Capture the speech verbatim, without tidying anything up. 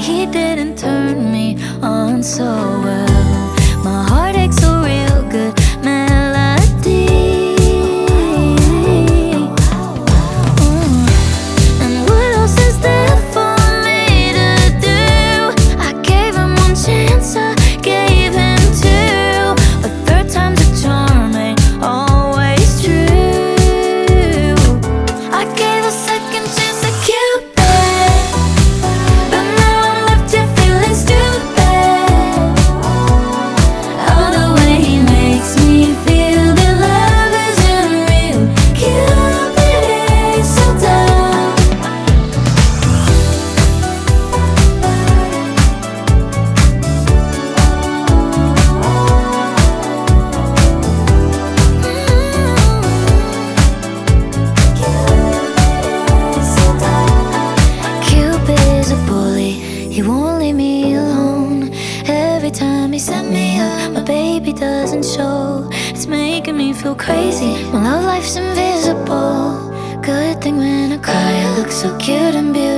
he didn't turn me on so well. My heart aches a real good melody. Mm. And what else is there for me to do? I gave him one chance, I gave him two. A third time's a charm ain't always true. I gave a second chance to Cupid, but now I'm left here feeling stupid. Oh, the way he makes me feel that love isn't real. Cupid is so dumb. Cupid is a bully, he won't leave me alone. Every time he set me up, my baby doesn't show. It's making me feel crazy, my love life's invisible. Good thing when I cry, I look so cute and beautiful.